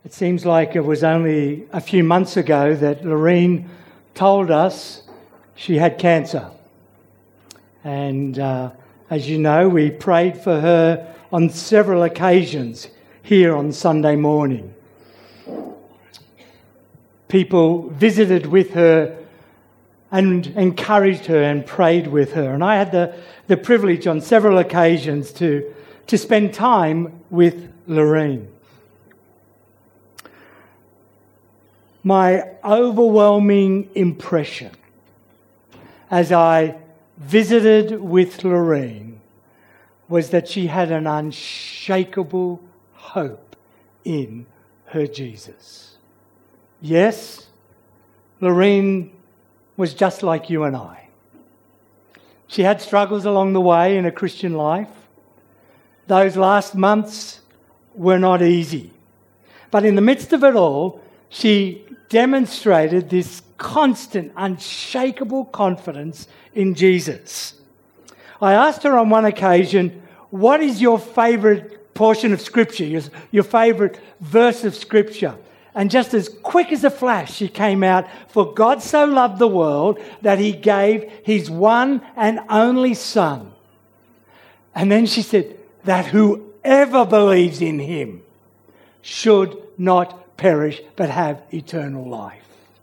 It seems like it was only a few months ago that Lorraine told us she had cancer. And as you know, we prayed for her on several occasions here on Sunday morning. People visited with her and encouraged her and prayed with her. And I had the privilege on several occasions to spend time with Lorraine. My overwhelming impression as I visited with Lorraine was that she had an unshakable hope in her Jesus. Yes, Lorraine was just like you and I. She had struggles along the way in her Christian life. Those last months were not easy. But in the midst of it all, she demonstrated this constant, unshakable confidence in Jesus. I asked her on one occasion, what is your favourite portion of Scripture, your favourite verse of Scripture? And just as quick as a flash, she came out, for God so loved the world that he gave his one and only Son. And then she said, that whoever believes in him should not perish but have eternal life.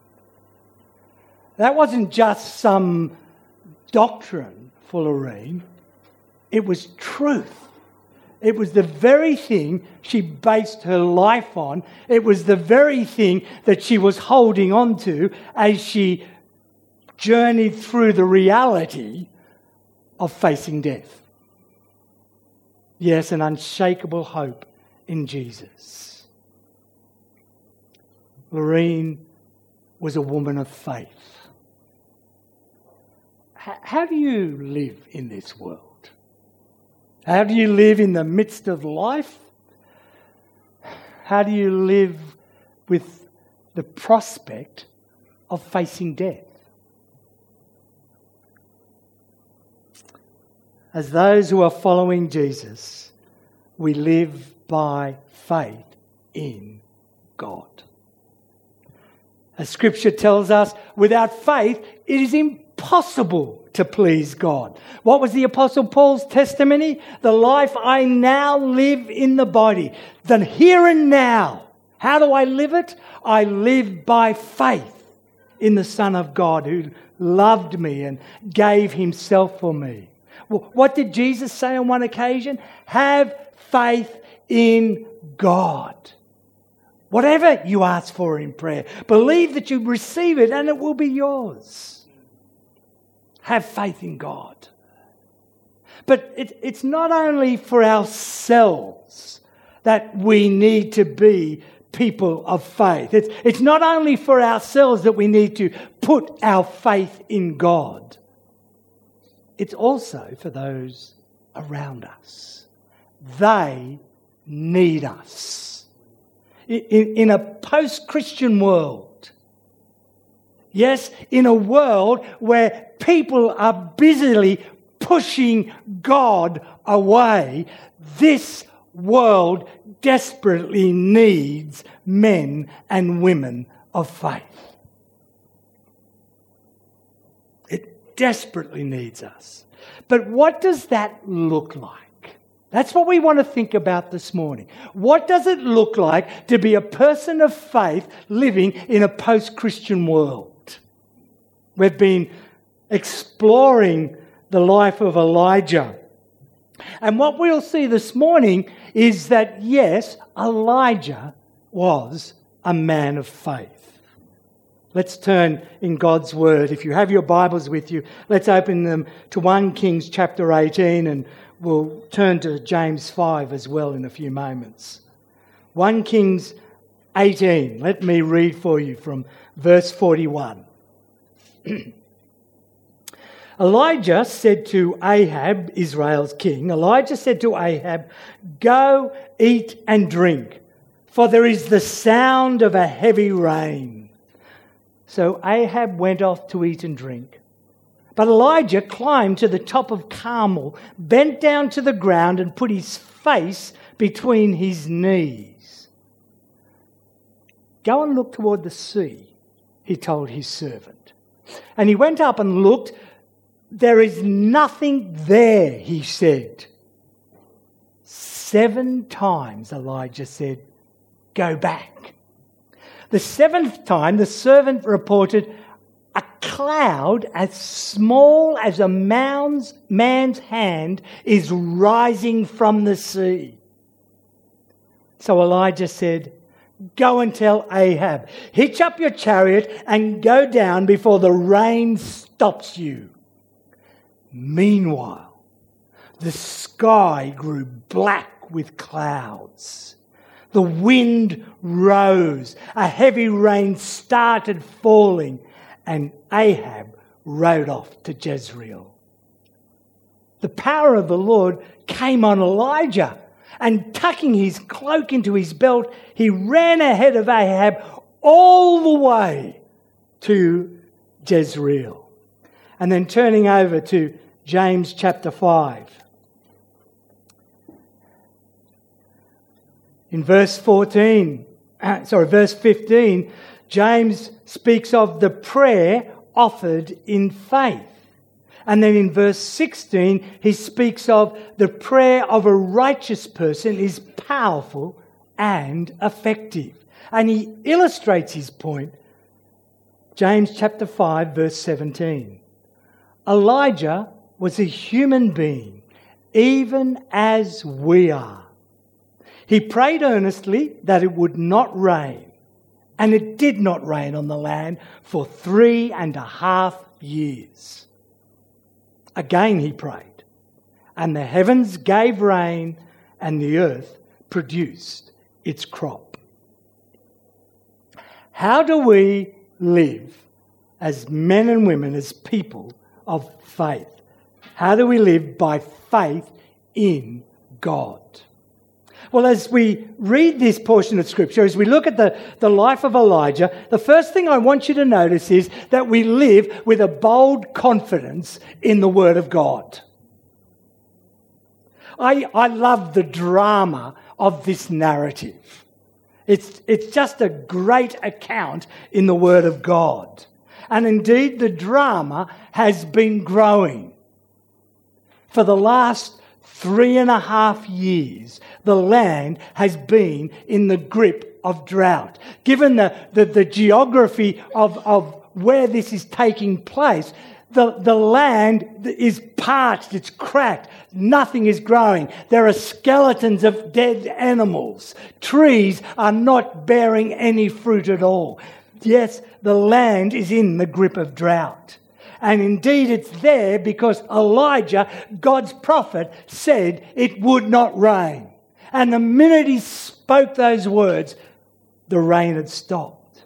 That wasn't just some doctrine for Lorraine. It was truth. It was the very thing she based her life on. It was the very thing that she was holding on to as she journeyed through the reality of facing death. Yes, an unshakable hope in Jesus. Lorraine was a woman of faith. How do you live in this world? How do you live in the midst of life? How do you live with the prospect of facing death? As those who are following Jesus, we live by faith in God. As Scripture tells us, without faith, it is impossible to please God. What was the Apostle Paul's testimony? The life I now live in the body, the here and now. How do I live it? I live by faith in the Son of God who loved me and gave himself for me. What did Jesus say on one occasion? Have faith in God. Whatever you ask for in prayer, believe that you receive it and it will be yours. Have faith in God. But it's not only for ourselves that we need to be people of faith. It's not only for ourselves that we need to put our faith in God. It's also for those around us. They need us. In a post-Christian world, yes, in a world where people are busily pushing God away, this world desperately needs men and women of faith. It desperately needs us. But what does that look like? That's what we want to think about this morning. What does it look like to be a person of faith living in a post-Christian world? We've been exploring the life of Elijah. And what we'll see this morning is that, yes, Elijah was a man of faith. Let's turn in God's Word. If you have your Bibles with you, let's open them to 1 Kings chapter 18, and we'll turn to James 5 as well in a few moments. 1 Kings 18. Let me read for you from verse 41. Elijah said to Ahab, Israel's king, Elijah said to Ahab, "Go, eat and drink, for there is the sound of a heavy rain." So Ahab went off to eat and drink. But Elijah climbed to the top of Carmel, bent down to the ground and put his face between his knees. "Go and look toward the sea," he told his servant. And he went up and looked. "There is nothing there," he said. 7 times Elijah said, "Go back." The 7th time, the servant reported, "A cloud as small as a man's hand is rising from the sea." So Elijah said, "Go and tell Ahab, hitch up your chariot and go down before the rain stops you." Meanwhile, the sky grew black with clouds. The wind rose. A heavy rain started falling, and Ahab rode off to Jezreel. The power of the Lord came on Elijah, and tucking his cloak into his belt, he ran ahead of Ahab all the way to Jezreel. And then turning over to James chapter 5. In verse 15, James speaks of the prayer offered in faith. And then in verse 16, he speaks of the prayer of a righteous person is powerful and effective. And he illustrates his point. James chapter 5, verse 17. Elijah was a human being, even as we are. He prayed earnestly that it would not rain, and it did not rain on the land for 3.5 years. Again he prayed, and the heavens gave rain, and the earth produced its crop. How do we live as men and women, as people of faith? How do we live by faith in God? Well, as we read this portion of Scripture, as we look at the life of Elijah, the first thing I want you to notice is that we live with a bold confidence in the Word of God. I love the drama of this narrative. It's just a great account in the Word of God. And indeed, the drama has been growing. For the last 3.5 years, the land has been in the grip of drought. Given the geography of where this is taking place, the land is parched, it's cracked, nothing is growing. There are skeletons of dead animals. Trees are not bearing any fruit at all. Yes, the land is in the grip of drought. And indeed it's there because Elijah, God's prophet, said it would not rain. And the minute he spoke those words, the rain had stopped.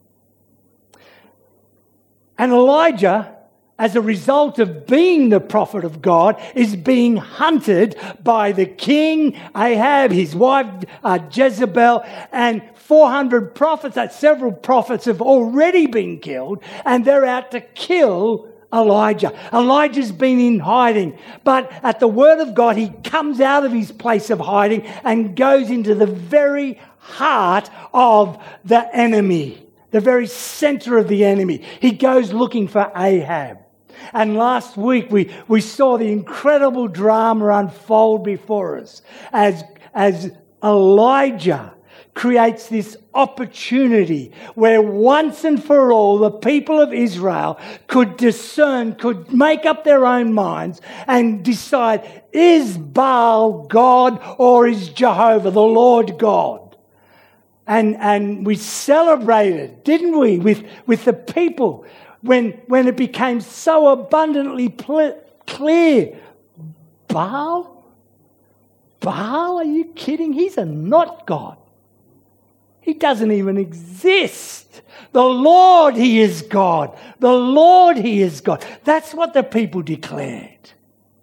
And Elijah, as a result of being the prophet of God, is being hunted by the king Ahab, his wife Jezebel, and 400 prophets. Several prophets have already been killed, and they're out to kill Elijah. Elijah's been in hiding, but at the word of God, he comes out of his place of hiding and goes into the very heart of the enemy, the very center of the enemy. He goes looking for Ahab. And last week we saw the incredible drama unfold before us as Elijah creates this opportunity where once and for all the people of Israel could discern, could make up their own minds and decide, is Baal God or is Jehovah the Lord God? And we celebrated, didn't we, with the people when it became so abundantly clear. Baal? Baal? Are you kidding? He's a not God. He doesn't even exist. The Lord, He is God. The Lord, He is God. That's what the people declared.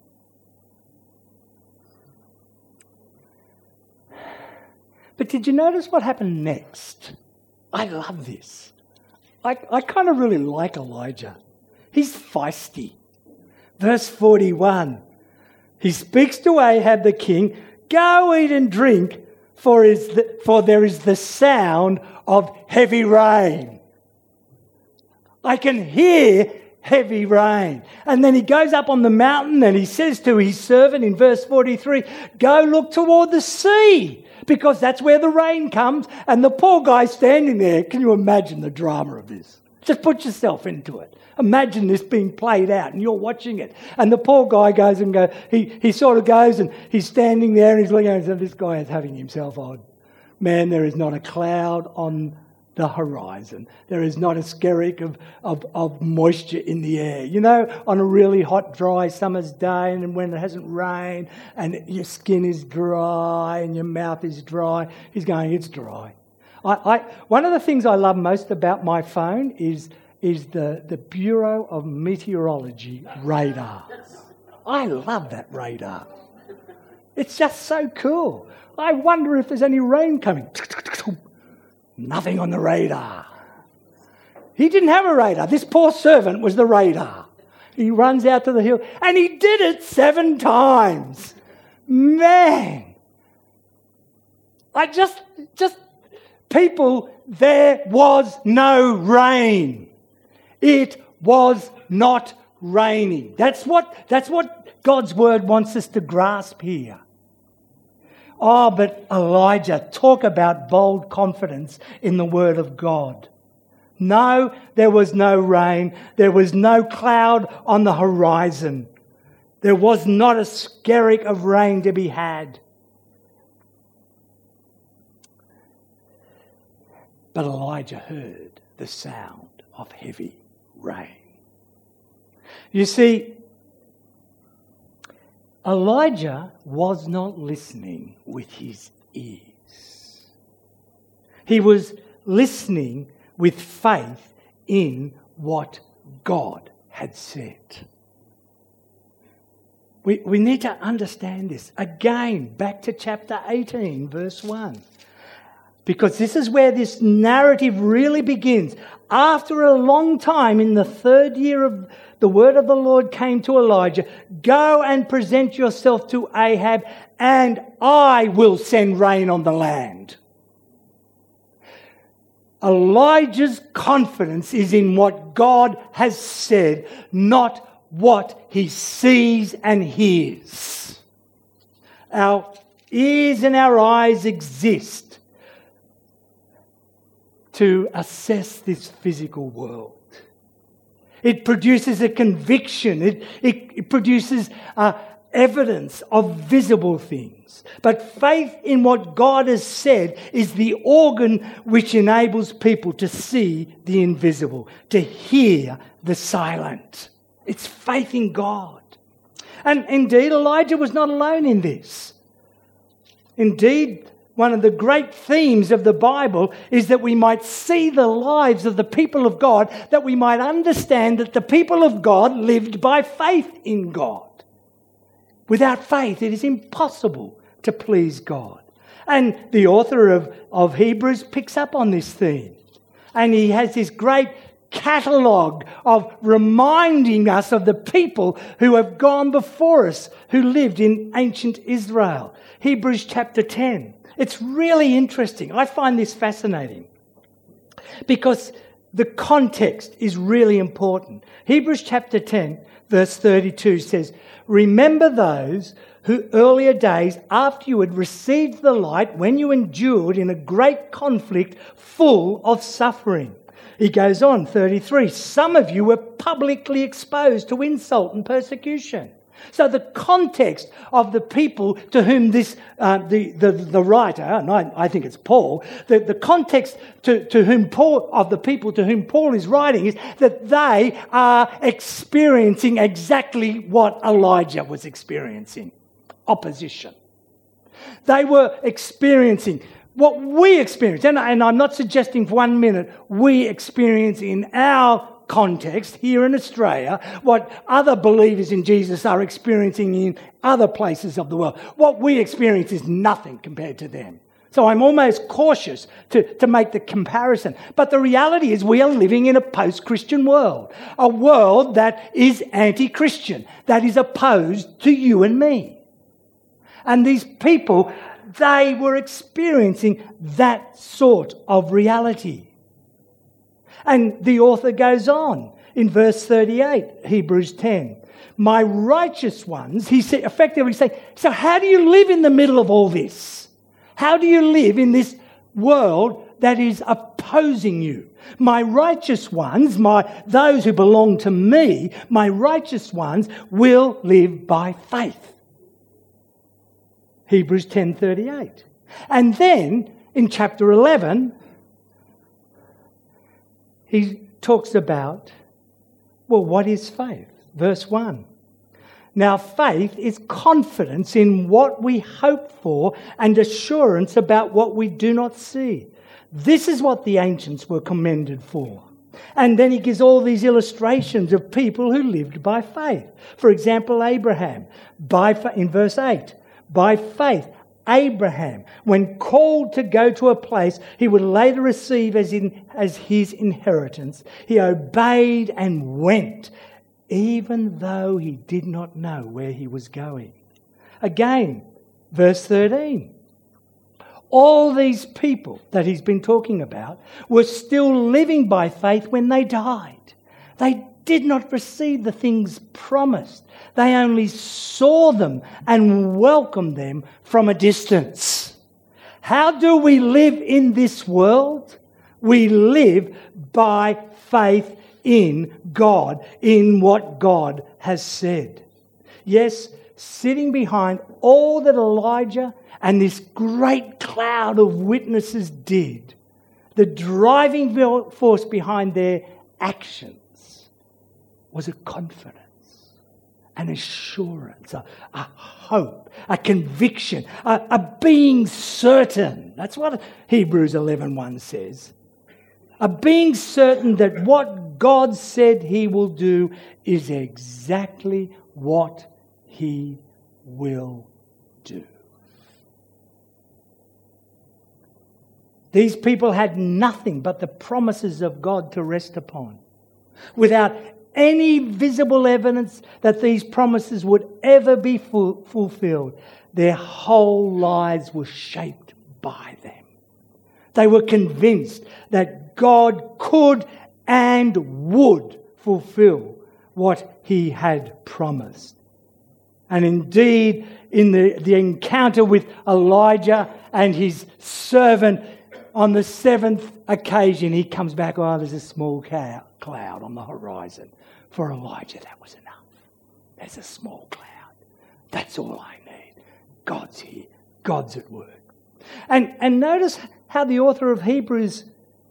But did you notice what happened next? I love this. I kind of really like Elijah. He's feisty. Verse 41. He speaks to Ahab the king, "Go eat and drink, for there is the sound of heavy rain. I can hear heavy rain. And then he goes up on the mountain and he says to his servant in verse 43, go look toward the sea, because that's where the rain comes. And the poor guy standing there, can you imagine the drama of this? Just put yourself into it. Imagine this being played out and you're watching it. And the poor guy he sort of goes and he's standing there and he's looking and says, this guy is having himself on. Man, there is not a cloud on the horizon. There is not a skerrick of moisture in the air. You know, on a really hot, dry summer's day, and when it hasn't rained and your skin is dry and your mouth is dry, he's going, it's dry. One of the things I love most about my phone is the Bureau of Meteorology radar. I love that radar. It's just so cool. I wonder if there's any rain coming. Nothing on the radar. He didn't have a radar. This poor servant was the radar. He runs out to the hill and he did it 7 times. Man. People, there was no rain. It was not raining. That's what God's word wants us to grasp here. Oh, but Elijah, talk about bold confidence in the word of God. No, there was no rain. There was no cloud on the horizon. There was not a skerrick of rain to be had. But Elijah heard the sound of heavy rain. You see, Elijah was not listening with his ears. He was listening with faith in what God had said. We need to understand this. Again, back to chapter 18, verse 1. Because this is where this narrative really begins. After a long time, in the 3rd year of the word of the Lord came to Elijah, go and present yourself to Ahab, and I will send rain on the land. Elijah's confidence is in what God has said, not what he sees and hears. Our ears and our eyes exist to assess this physical world. It produces a conviction. It produces evidence of visible things. But faith in what God has said is the organ which enables people to see the invisible, to hear the silent. It's faith in God. And indeed, Elijah was not alone in this. Indeed, one of the great themes of the Bible is that we might see the lives of the people of God, that we might understand that the people of God lived by faith in God. Without faith, it is impossible to please God. And the author of Hebrews picks up on this theme. And he has this great catalogue of reminding us of the people who have gone before us, who lived in ancient Israel. Hebrews chapter 10. It's really interesting. I find this fascinating because the context is really important. Hebrews chapter 10, verse 32 says, remember those who earlier days, after you had received the light, when you endured in a great conflict full of suffering. He goes on, 33, some of you were publicly exposed to insult and persecution. So the context of the people to whom this, the writer, and I think it's Paul, the context to whom Paul, of the people to whom Paul is writing is that they are experiencing exactly what Elijah was experiencing. Opposition. They were experiencing what we experience, and I'm not suggesting for 1 minute we experience in our context here in Australia, what other believers in Jesus are experiencing in other places of the world. What we experience is nothing compared to them. So I'm almost cautious to make the comparison. But the reality is we are living in a post-Christian world, a world that is anti-Christian, that is opposed to you and me. And these people, They were experiencing that sort of reality. And the author goes on in verse 38, Hebrews 10. My righteous ones, he said, effectively saying, so how do you live in the middle of all this? How do you live in this world that is opposing you? My righteous ones, those who belong to me, my righteous ones will live by faith. Hebrews 10:38. And then in chapter 11, he talks about, well, what is faith? Verse 1. Now faith is confidence in what we hope for and assurance about what we do not see. This is what the ancients were commended for. And then he gives all these illustrations of people who lived by faith. For example, Abraham, in verse 8, by faith, Abraham, when called to go to a place he would later receive as his inheritance, he obeyed and went, even though he did not know where he was going. Again, verse 13. All these people that he's been talking about were still living by faith when they died. They did not receive the things promised. They only saw them and welcomed them from a distance. How do we live in this world? We live by faith in God, in what God has said. Yes, sitting behind all that Elijah and this great cloud of witnesses did, the driving force behind their actions was a confidence, an assurance, a hope, a conviction, a being certain. That's what Hebrews 11:1 says. A being certain that what God said he will do is exactly what he will do. These people had nothing but the promises of God to rest upon, without any visible evidence that these promises would ever be fulfilled. Their whole lives were shaped by them. They were convinced that God could and would fulfill what he had promised. And indeed, in the encounter with Elijah and his servant, on the seventh occasion, he comes back, oh, there's a small cloud on the horizon. For Elijah, that was enough. There's a small cloud. That's all I need. God's here. God's at work. And notice how the author of Hebrews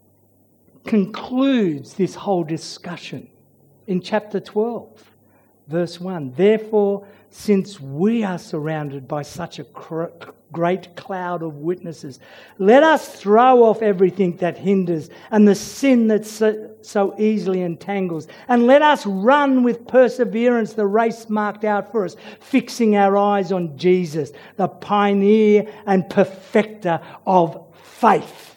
concludes this whole discussion in chapter 12, verse 1. Therefore, since we are surrounded by such a great cloud of witnesses, let us throw off everything that hinders and the sin that so easily entangles, and let us run with perseverance the race marked out for us, fixing our eyes on Jesus, the pioneer and perfecter of faith.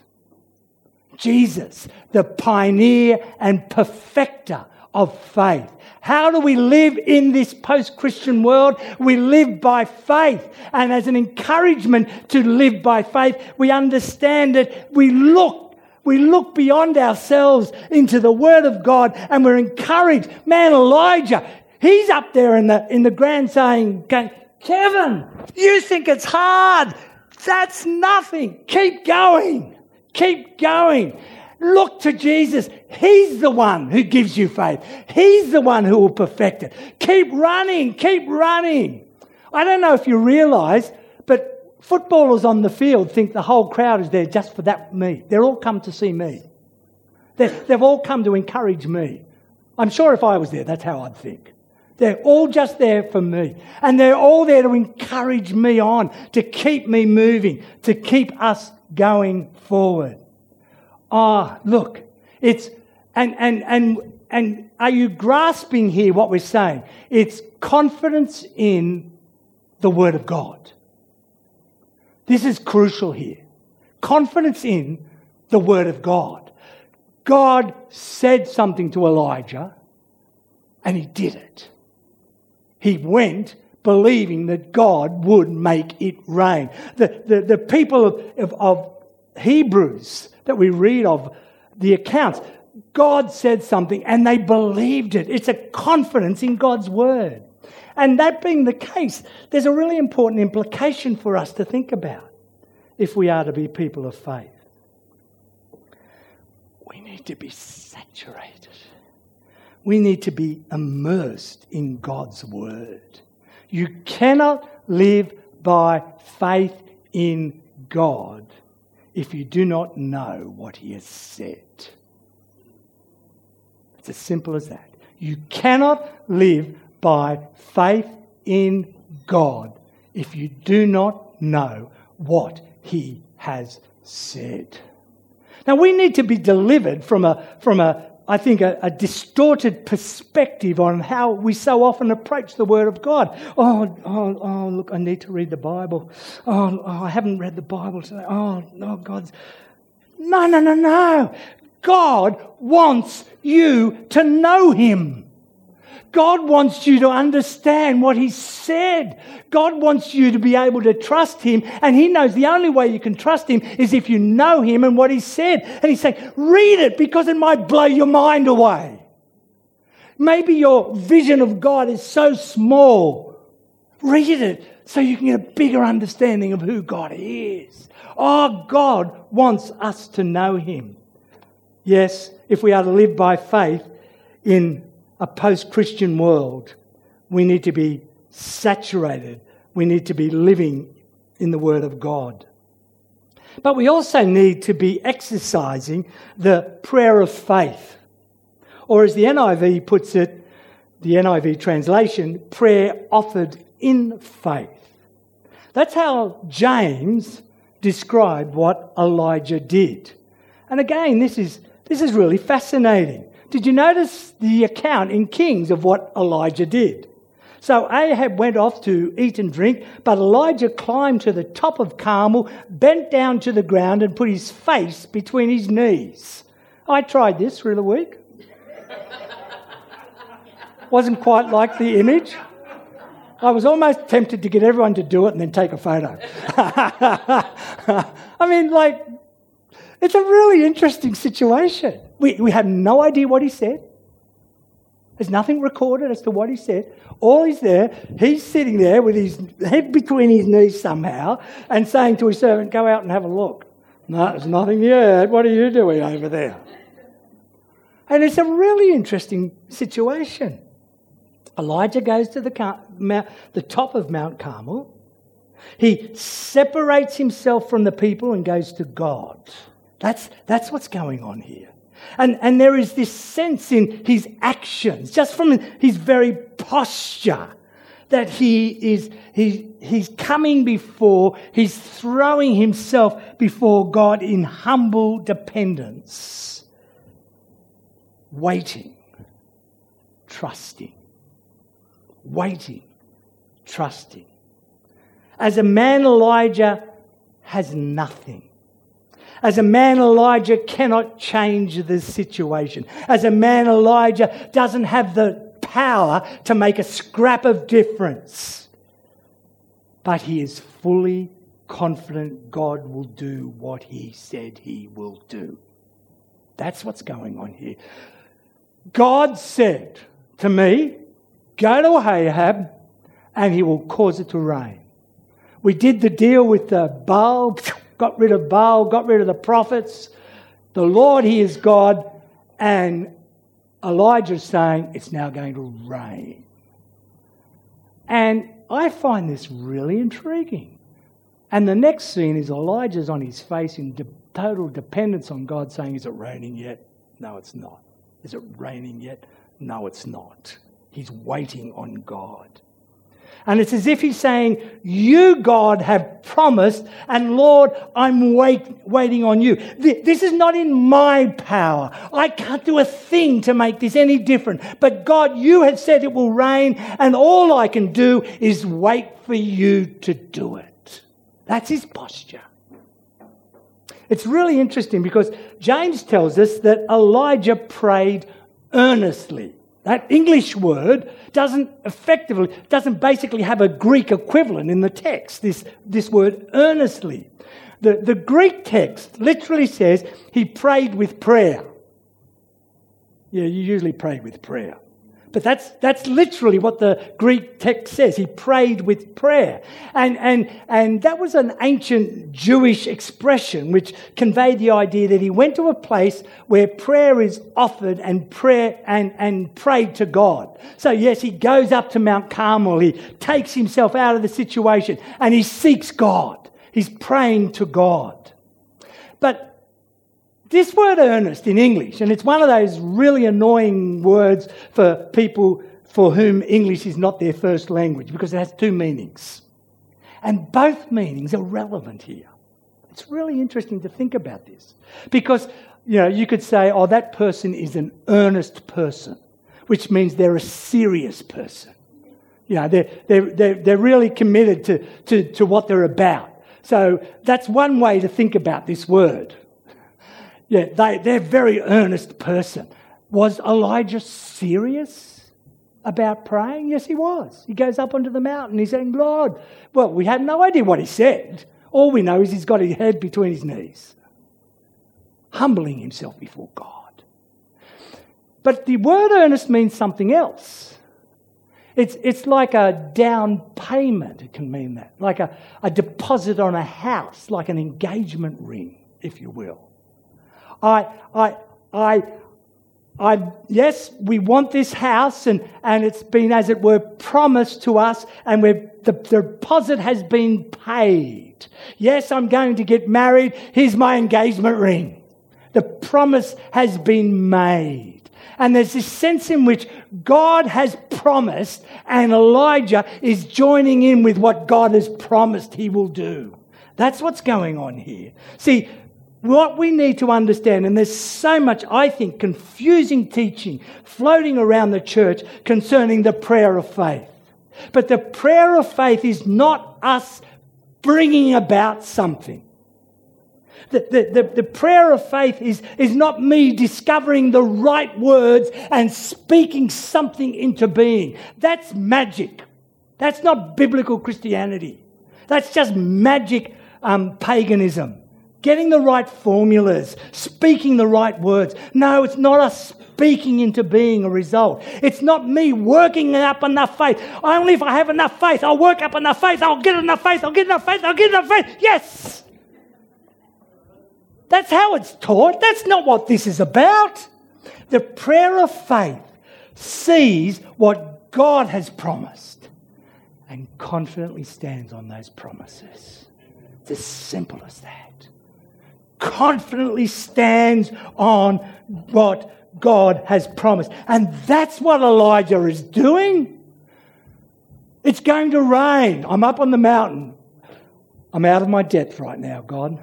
Jesus, the pioneer and perfecter of faith. How do we live in this post-Christian world? We live by faith. And as an encouragement to live by faith, we understand that we look beyond ourselves into the Word of God, and we're encouraged. Man, Elijah, he's up there in the ground saying, Kevin, you think it's hard. That's nothing. Keep going. Keep going. Look to Jesus. He's the one who gives you faith. He's the one who will perfect it. Keep running. Keep running. I don't know if you realise, but footballers on the field think the whole crowd is there just for me. They're all come to see me. They've all come to encourage me. I'm sure if I was there, that's how I'd think. They're all just there for me. And they're all there to encourage me on, to keep me moving, to keep us going forward. Look, it's, and are you grasping here what we're saying? It's confidence in the Word of God. This is crucial here. Confidence in the Word of God. God said something to Elijah, and he did it. He went believing that God would make it rain. The people of Hebrews that we read of, the accounts, God said something and they believed it. It's a confidence in God's word. And that being the case, there's a really important implication for us to think about if we are to be people of faith. We need to be saturated. We need to be immersed in God's word. You cannot live by faith in God if you do not know what he has said. It's as simple as that. You cannot live by faith in God if you do not know what he has said. Now we need to be delivered from a distorted perspective on how we so often approach the Word of God. Oh, look, I need to read the Bible. Oh, I haven't read the Bible today. Oh, no, God's... No. God wants you to know him. God wants you to understand what he said. God wants you to be able to trust him. And he knows the only way you can trust him is if you know him and what he said. And he's saying, read it because it might blow your mind away. Maybe your vision of God is so small. Read it so you can get a bigger understanding of who God is. Oh, God wants us to know him. Yes, if we are to live by faith in a post-Christian world, we need to be saturated. We need to be living in the Word of God. But we also need to be exercising the prayer of faith. Or as the NIV puts it, the NIV translation, prayer offered in faith. That's how James described what Elijah did. And again, this is really fascinating. Did you notice the account in Kings of what Elijah did? So Ahab went off to eat and drink, but Elijah climbed to the top of Carmel, bent down to the ground and put his face between his knees. I tried this through the week. Wasn't quite like the image. I was almost tempted to get everyone to do it and then take a photo. I mean, it's a really interesting situation. We have no idea what he said. There's nothing recorded as to what he said. All he's there, he's sitting there with his head between his knees somehow and saying to his servant, go out and have a look. No, there's nothing yet. What are you doing over there? And it's a really interesting situation. Elijah goes to the top of Mount Carmel. He separates himself from the people and goes to God. That's what's going on here. And there is this sense in his actions, just from his very posture, that he's coming before, he's throwing himself before God in humble dependence, waiting, trusting. Waiting, trusting. As a man, Elijah has nothing. As a man, Elijah cannot change the situation. As a man, Elijah doesn't have the power to make a scrap of difference. But he is fully confident God will do what he said he will do. That's what's going on here. God said to me, go to Ahab and he will cause it to rain. We did the deal with the Baal, got rid of Baal, got rid of the prophets. The Lord, he is God. And Elijah's saying it's now going to rain. And I find this really intriguing. And the next scene is Elijah's on his face in total dependence on God, saying, is it raining yet? No, it's not. Is it raining yet? No, it's not. He's waiting on God. And it's as if he's saying, you, God, have promised, and Lord, I'm waiting on you. This is not in my power. I can't do a thing to make this any different. But God, you have said it will rain, and all I can do is wait for you to do it. That's his posture. It's really interesting because James tells us that Elijah prayed earnestly. That English word doesn't basically have a Greek equivalent in the text, this word earnestly. The Greek text literally says he prayed with prayer. Yeah, you usually pray with prayer. But that's literally what the Greek text says. He prayed with prayer. And that was an ancient Jewish expression which conveyed the idea that he went to a place where prayer is offered and prayed to God. So yes, he goes up to Mount Carmel, he takes himself out of the situation and he seeks God. He's praying to God. But this word earnest in English, and it's one of those really annoying words for people for whom English is not their first language because it has two meanings. And both meanings are relevant here. It's really interesting to think about this. Because, you could say, oh, that person is an earnest person, which means they're a serious person. They're really committed to what they're about. So that's one way to think about this word. Yeah, they're a very earnest person. Was Elijah serious about praying? Yes, he was. He goes up onto the mountain. He's saying, Lord, well, we have no idea what he said. All we know is he's got his head between his knees, humbling himself before God. But the word earnest means something else. It's like a down payment. It can mean that. Like a deposit on a house, like an engagement ring, if you will. Yes, we want this house and it's been, as it were, promised to us and the deposit has been paid. Yes, I'm going to get married. Here's my engagement ring. The promise has been made. And there's this sense in which God has promised and Elijah is joining in with what God has promised he will do. That's what's going on here. See, what we need to understand, and there's so much, I think, confusing teaching floating around the church concerning the prayer of faith. But the prayer of faith is not us bringing about something. The prayer of faith is not me discovering the right words and speaking something into being. That's magic. That's not biblical Christianity. That's just magic paganism. Getting the right formulas, speaking the right words. No, it's not us speaking into being a result. It's not me working up enough faith. Only if I have enough faith, I'll work up enough faith, I'll get enough faith, I'll get enough faith, I'll get enough faith. Yes! That's how it's taught. That's not what this is about. The prayer of faith sees what God has promised and confidently stands on those promises. It's as simple as that. Confidently stands on what God has promised. And that's what Elijah is doing. It's going to rain. I'm up on the mountain. I'm out of my depth right now, God.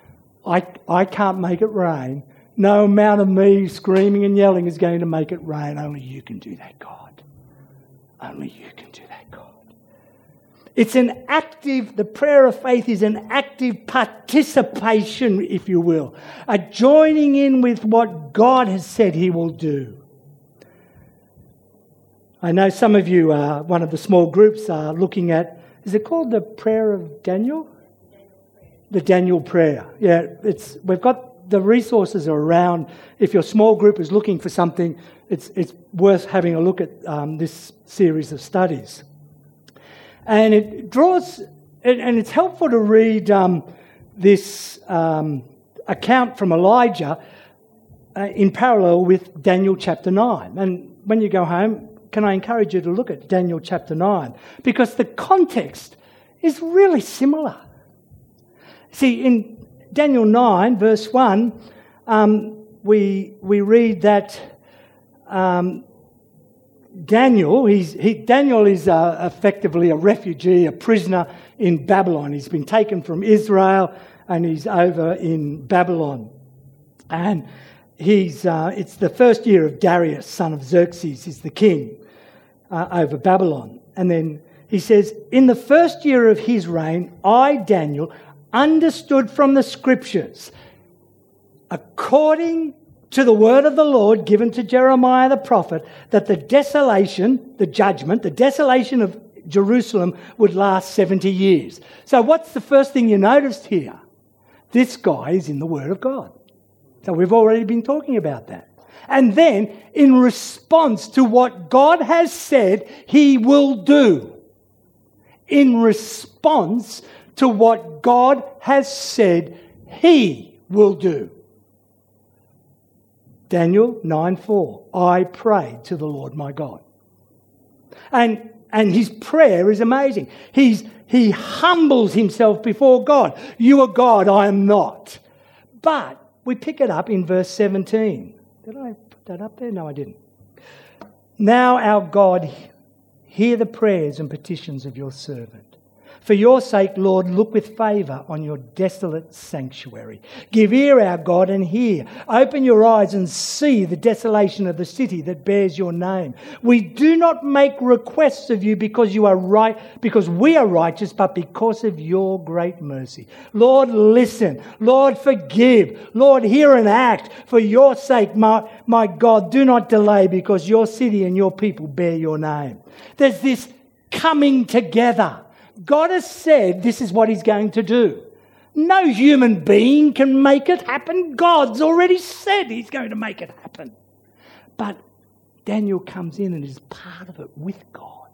I can't make it rain. No amount of me screaming and yelling is going to make it rain. Only you can do that, God. Only you can do that, God. It's the prayer of faith is an active participation, if you will, a joining in with what God has said he will do. I know some of you, one of the small groups are looking at, is it called the prayer of Daniel? The Daniel prayer. Yeah, we've got the resources around. If your small group is looking for something, it's worth having a look at this series of studies. And it draws, and it's helpful to read this account from Elijah in parallel with Daniel chapter 9. And when you go home, can I encourage you to look at Daniel chapter 9? Because the context is really similar. See, in Daniel 9, verse 1, we read that Daniel is effectively a refugee, a prisoner in Babylon. He's been taken from Israel and he's over in Babylon. And it's the first year of Darius, son of Xerxes, is the king over Babylon. And then he says, in the first year of his reign, I, Daniel, understood from the scriptures, according to the word of the Lord given to Jeremiah the prophet that the desolation, the judgment, the desolation of Jerusalem would last 70 years. So what's the first thing you noticed here? This guy is in the Word of God. So we've already been talking about that. And then, in response to what God has said He will do, in response to what God has said He will do. Daniel 9:4, I prayed to the Lord my God. And his prayer is amazing. He humbles himself before God. You are God, I am not. But we pick it up in verse 17. Did I put that up there? No, I didn't. Now our God, hear the prayers and petitions of your servant. For your sake, Lord, look with favour on your desolate sanctuary. Give ear, our God, and hear. Open your eyes and see the desolation of the city that bears your name. We do not make requests of you because you are right, because we are righteous, but because of your great mercy. Lord, listen. Lord, forgive. Lord, hear and act. For your sake, my God, do not delay, because your city and your people bear your name. There's this coming together. God has said this is what He's going to do. No human being can make it happen. God's already said He's going to make it happen. But Daniel comes in and is part of it with God.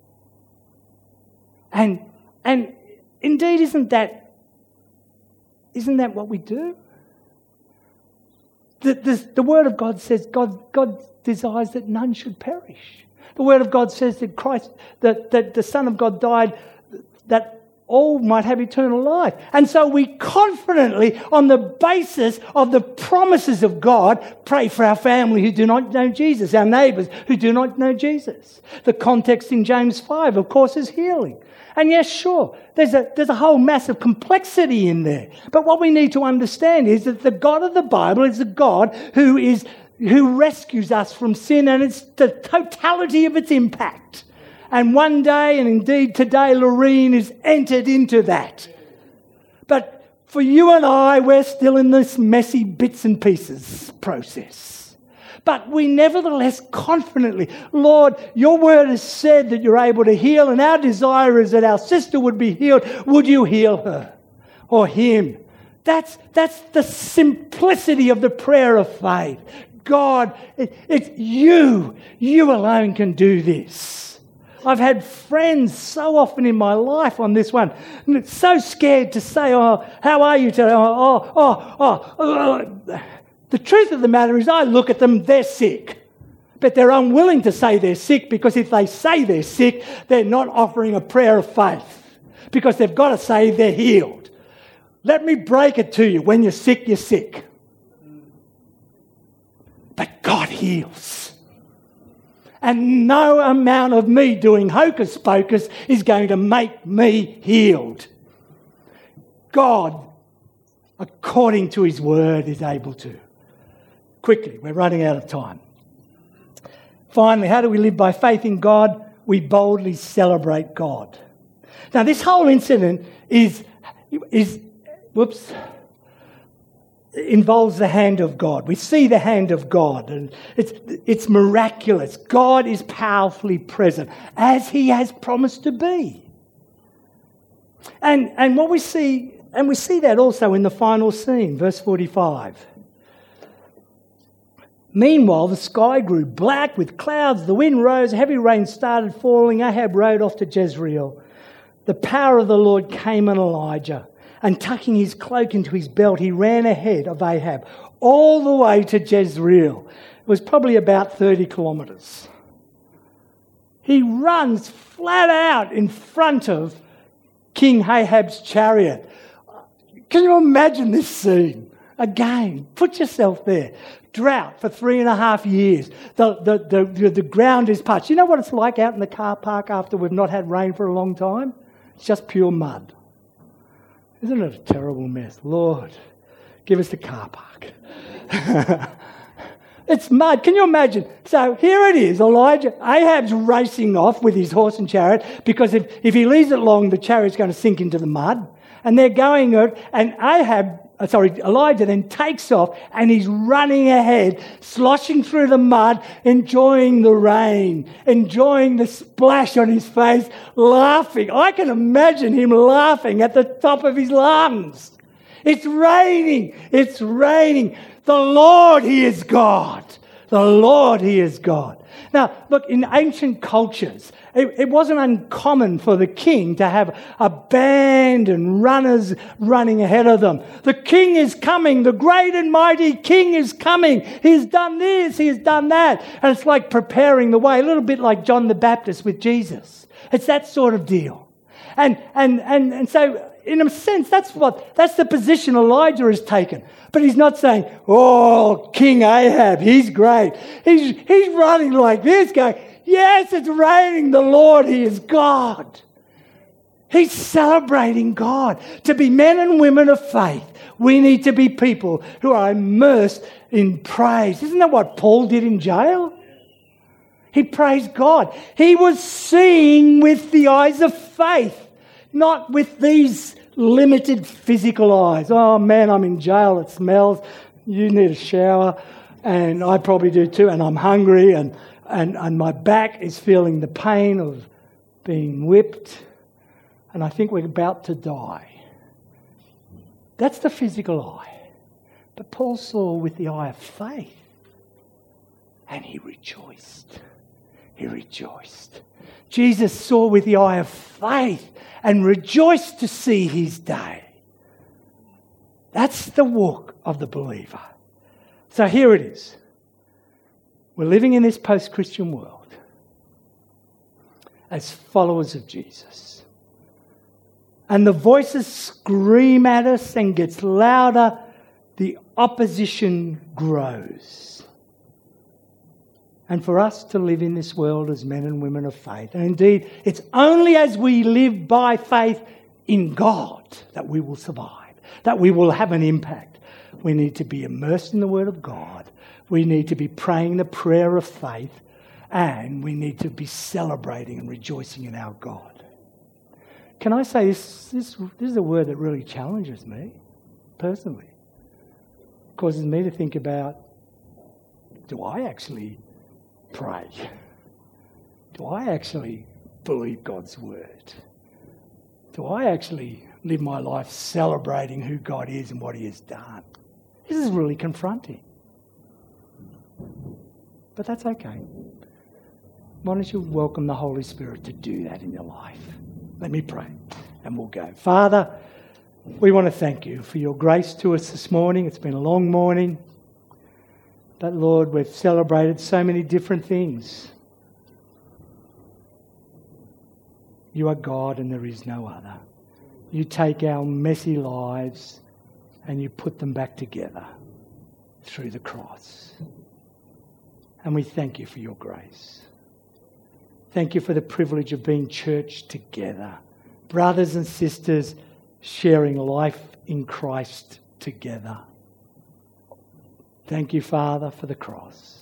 And indeed, isn't that what we do? The Word of God says God desires that none should perish. The Word of God says that Christ, that the Son of God died that all might have eternal life. And so we confidently, on the basis of the promises of God, pray for our family who do not know Jesus, our neighbours who do not know Jesus. The context in James 5, of course, is healing. And yes, sure, there's a whole massive complexity in there. But what we need to understand is that the God of the Bible is a God who rescues us from sin, and it's the totality of its impact. And one day, and indeed today, Loreen is entered into that. But for you and I, we're still in this messy bits and pieces process. But we nevertheless confidently, Lord, your word has said that you're able to heal, and our desire is that our sister would be healed. Would you heal her or him? That's the simplicity of the prayer of faith. God, it's you. You alone can do this. I've had friends so often in my life on this one, so scared to say, oh, how are you today? The truth of the matter is I look at them, they're sick. But they're unwilling to say they're sick, because if they say they're sick, they're not offering a prayer of faith, because they've got to say they're healed. Let me break it to you. When you're sick, you're sick. But God heals. And no amount of me doing hocus pocus is going to make me healed. God, according to His word, is able to. Quickly, we're running out of time. Finally, how do we live by faith in God? We boldly celebrate God. Now, this whole incident involves the hand of God. We see the hand of God, and it's miraculous. God is powerfully present, as He has promised to be. And what we see, and we see that also in the final scene, verse 45. Meanwhile, the sky grew black with clouds, the wind rose, heavy rain started falling. Ahab rode off to Jezreel. The power of the Lord came on Elijah, and tucking his cloak into his belt, he ran ahead of Ahab all the way to Jezreel. It was probably about 30 kilometres. He runs flat out in front of King Ahab's chariot. Can you imagine this scene? Again, put yourself there. Drought for 3.5 years. The ground is parched. You know what it's like out in the car park after we've not had rain for a long time? It's just pure mud. Isn't it a terrible mess? Lord, give us the car park. It's mud. Can you imagine? So here it is, Elijah. Ahab's racing off with his horse and chariot, because if he leaves it long, the chariot's going to sink into the mud. And they're going out, and Ahab Elijah then takes off and he's running ahead, sloshing through the mud, enjoying the rain, enjoying the splash on his face, laughing. I can imagine him laughing at the top of his lungs. It's raining. It's raining. The Lord, He is God. The Lord, He is God. Now, look, in ancient cultures, it wasn't uncommon for the king to have a band and runners running ahead of them. The king is coming. The great and mighty king is coming. He's done this. He has done that. And it's like preparing the way, a little bit like John the Baptist with Jesus. It's that sort of deal. And so, in a sense, that's the position Elijah has taken. But he's not saying, oh, King Ahab, he's great. He's running like this, going, yes, it's raining. The Lord, He is God. He's celebrating God. To be men and women of faith, we need to be people who are immersed in praise. Isn't that what Paul did in jail? He praised God. He was seeing with the eyes of faith, not with these limited physical eyes. Oh man, I'm in jail, it smells, you need a shower, and I probably do too, and I'm hungry, and my back is feeling the pain of being whipped, and I think we're about to die. That's the physical eye. But Paul saw with the eye of faith, and he rejoiced. He rejoiced. Jesus saw with the eye of faith and rejoiced to see His day. That's the walk of the believer. So here it is. We're living in this post-Christian world as followers of Jesus. And the voices scream at us and gets louder. The opposition grows. And for us to live in this world as men and women of faith. And indeed, it's only as we live by faith in God that we will survive, that we will have an impact. We need to be immersed in the Word of God. We need to be praying the prayer of faith. And we need to be celebrating and rejoicing in our God. Can I say this is a word that really challenges me personally. It causes me to think about, do I actually pray? Do I actually believe God's word? Do I actually live my life celebrating who God is and what He has done? This is really confronting. But that's okay. Why don't you welcome the Holy Spirit to do that in your life? Let me pray and we'll go. Father, we want to thank You for Your grace to us this morning. It's been a long morning. But Lord, we've celebrated so many different things. You are God and there is no other. You take our messy lives and You put them back together through the cross. And we thank You for Your grace. Thank You for the privilege of being church together. Brothers and sisters sharing life in Christ together. Thank You, Father, for the cross.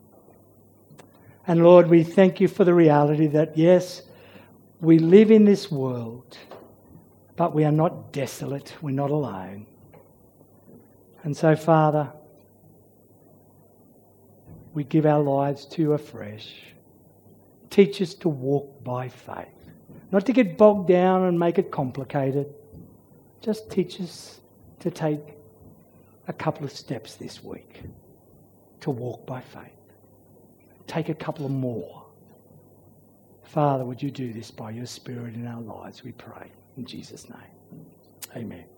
And Lord, we thank You for the reality that, yes, we live in this world, but we are not desolate. We're not alone. And so, Father, we give our lives to You afresh. Teach us to walk by faith. Not to get bogged down and make it complicated. Just teach us to take a couple of steps this week to walk by faith. Take a couple of more. Father, would You do this by Your Spirit in our lives, we pray. In Jesus' name. Amen.